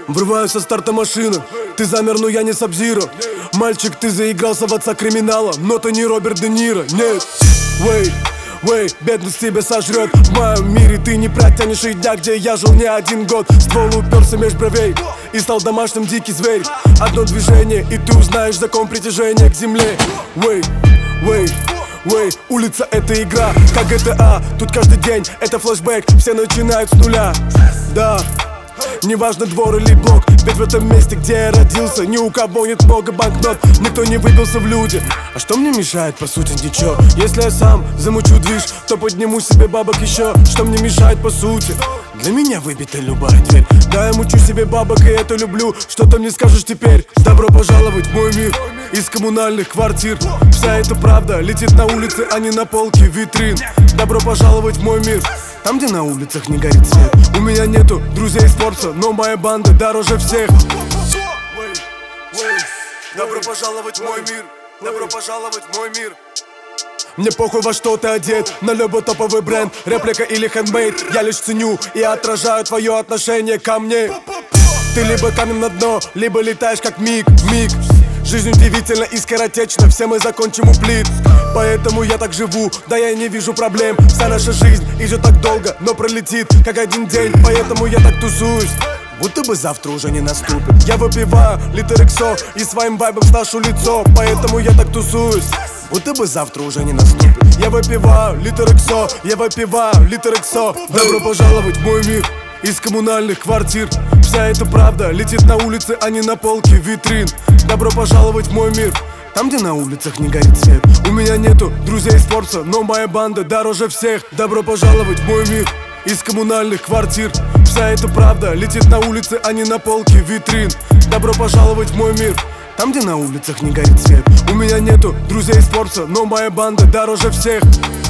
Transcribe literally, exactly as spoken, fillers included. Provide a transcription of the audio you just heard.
Врываюсь со старта машина. Ты замер, но я не Саб-Зиро. Мальчик, ты заигрался в отца криминала, но ты не Роберт Де Ниро. Нет, вей, вей, бедность тебя сожрет. В моем мире ты не протянешь и дня, где я жил не один год. Ствол уперся меж бровей и стал домашним дикий зверь. Одно движение, и ты узнаешь закон притяжения к земле. Вей, вей, Wey, улица — это игра, как джи ти эй. Тут каждый день — это флешбэк, все начинают с нуля. Да, неважно двор или блок, ведь в этом месте, где я родился, ни у кого нет много банкнот, никто не выбился в люди. А что мне мешает, по сути, ничего. Если я сам замучу движ, то подниму себе бабок еще. Что мне мешает, по сути? Для меня выбита любая дверь. Да, я мучу себе бабок, и это люблю. Что ты мне скажешь теперь? Добро пожаловать в мой мир из коммунальных квартир. Вся эта правда летит на улице, а не на полке витрин. Добро пожаловать в мой мир, там, где на улицах не горит свет. У меня нету друзей из спорта, но моя банда дороже всех. Добро пожаловать в мой мир. Добро пожаловать в мой мир. Мне похуй, во что ты одет, на любой топовый бренд, реплика или хендмейд. Я лишь ценю и отражаю твое отношение ко мне. Ты либо камень на дно, либо летаешь как миг, миг. Жизнь удивительна и скоротечна, все мы закончим у плит. Поэтому я так живу, да я не вижу проблем. Вся наша жизнь идет так долго, но пролетит как один день. Поэтому я так тусуюсь, будто бы завтра уже не наступит. Я выпиваю литр иксо и своим вайбом сношу лицо. Поэтому я так тусуюсь, будто бы завтра уже не наступит. Я выпиваю литр иксо, я выпиваю литр иксо. Добро пожаловать в мой мир из коммунальных квартир. Вся эта правда летит на улице, а не на полке витрин. Добро пожаловать в мой мир, там, где на улицах не горит свет. У меня нету друзей из спорта, но моя банда дороже всех. Добро пожаловать в мой мир из коммунальных квартир. Вся эта правда летит на улице, а не на полке витрин. Добро пожаловать в мой мир, там, где на улицах не горит свет. У меня нету друзей из спорта, но моя банда дороже всех.